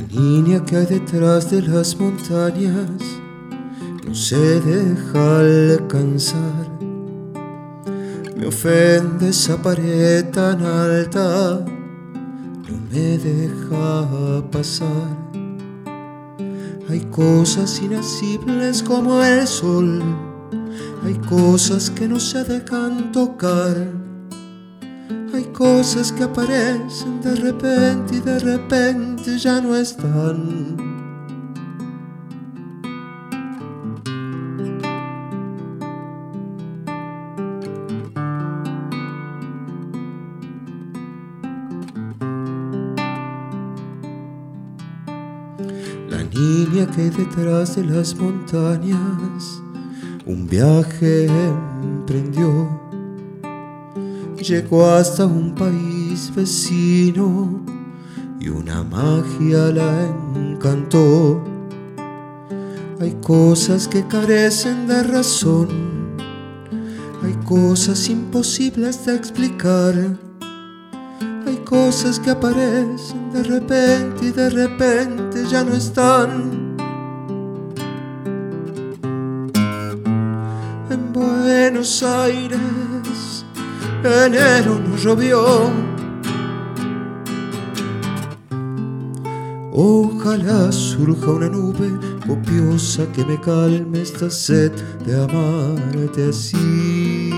niña que hay detrás de las montañas no se deja alcanzar. Me ofende esa pared tan alta, no me deja pasar. Hay cosas inacibles como el sol, hay cosas que no se dejan tocar. Hay cosas que aparecen de repente y de repente ya no están. La niña que hay detrás de las montañas un viaje emprendió. Llegó hasta un país vecino y una magia la encantó. Hay cosas que carecen de razón, hay cosas imposibles de explicar. Hay cosas que aparecen de repente y de repente ya no están. En Buenos Aires enero no llovió. Ojalá surja una nube copiosa que me calme esta sed de amarte así.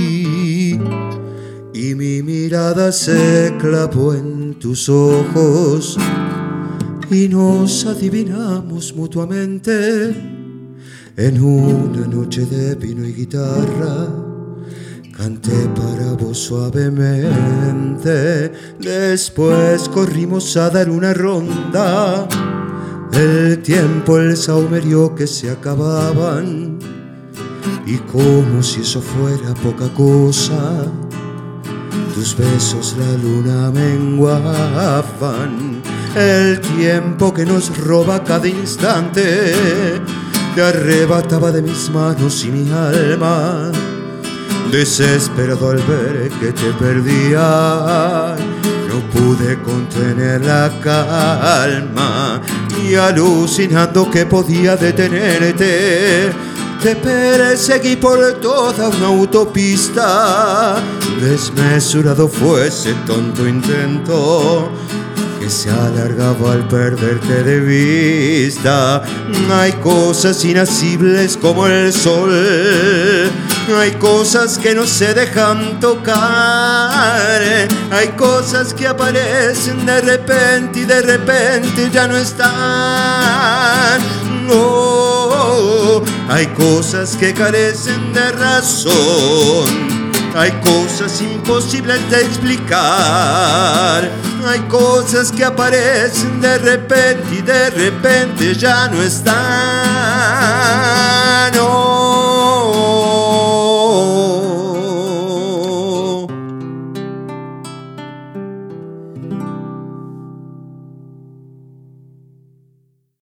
Y mi mirada se clavó en tus ojos y nos adivinamos mutuamente en una noche de vino y guitarra. Canté para vos suavemente, después corrimos a dar una ronda. El tiempo, el saumerio que se acababan, y como si eso fuera poca cosa, tus besos la luna menguaban. El tiempo que nos roba cada instante te arrebataba de mis manos y mi alma. Desesperado al ver que te perdía, no pude contener la calma, y alucinando que podía detenerte, te perseguí por toda una autopista. Desmesurado fue ese tonto intento que se alargaba al perderte de vista. Hay cosas inacibles como el sol, hay cosas que no se dejan tocar. Hay cosas que aparecen de repente y de repente ya no están. Oh, hay cosas que carecen de razón, hay cosas imposibles de explicar. Hay cosas que aparecen de repente y de repente ya no están.